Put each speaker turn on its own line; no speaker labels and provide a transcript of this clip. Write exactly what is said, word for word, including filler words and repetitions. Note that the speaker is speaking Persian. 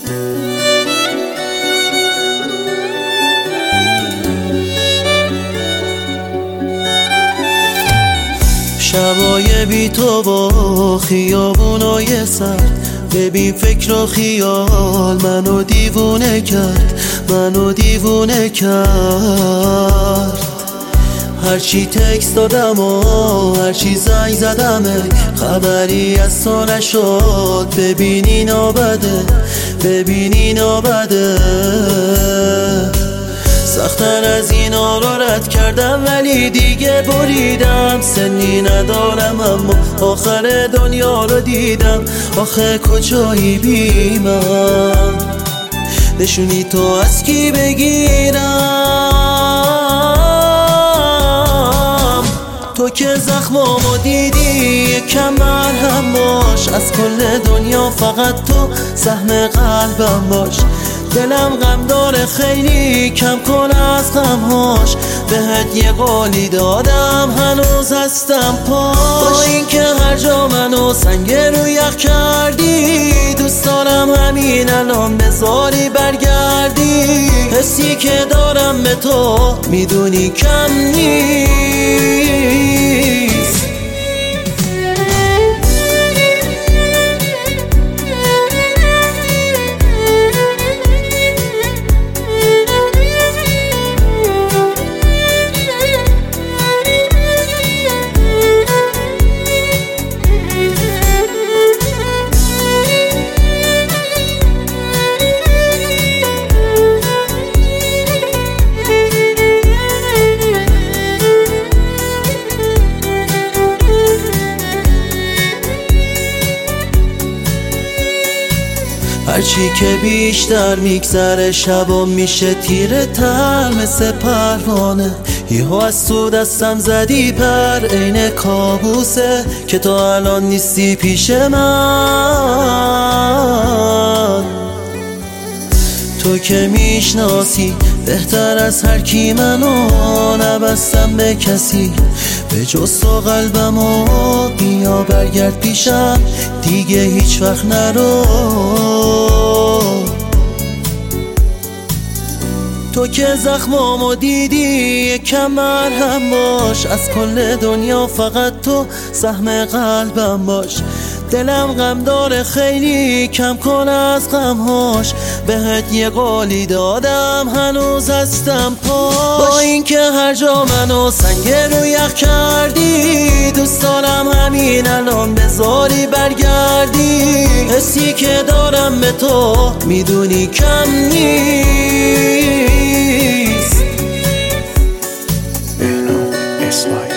شبای بی تو با خیابونای سرد، ببین فکر و خیال منو دیوونه کرد، منو دیوونه کرد. هرچی تکست دادم و هرچی زنگ زدم خبری از تو نشد. ببین اینا بده، ببین اینا بده. سختن از اینا رو رد کردم ولی دیگه بریدم. سنی ندارم اما آخر دنیا رو دیدم. آخه کجایی بی من، نشونی تو از کی بگیرم؟ تو که زخمامو دیدی یکم مرهم باش. از کل دنیا فقط تو سهم قلبم باش. دلم غم داره خیلی، کم کن از غمهاش. بهت یه قولی دادم هنوز هستم پاش. با این که هر جا منو سنگ رو یخ کردی، دوست دارم همین الان بذاری برگردی. حسی که دارم به تو میدونی کم نیست. هرچی که بیشتر میگذره شبا میشه تیره تر مثل پروانه. یهو از تو دستم زدی پر، عین کابوسه که تو الان نیستی پیش من. تو که میشناسی بهتر از هر کی منو، نبستم به کسی به جز تو قلبمو. بیا برگرد پیشم دیگه هیچ وقت نرو. تو که زخمامو دیدی یکم مرهم باش. از کل دنیا فقط تو سهم قلبم باش. دلم غم داره خیلی، کم کن از غمهاش. بهت یه قولی دادم هنوز هستم پاش. با این که هر جا منو سنگ رو یخ کردی، دوست دارم همین الان بذاری برگردی. حسی که دارم به تو میدونی کم نیست.
بهنام اسماعیل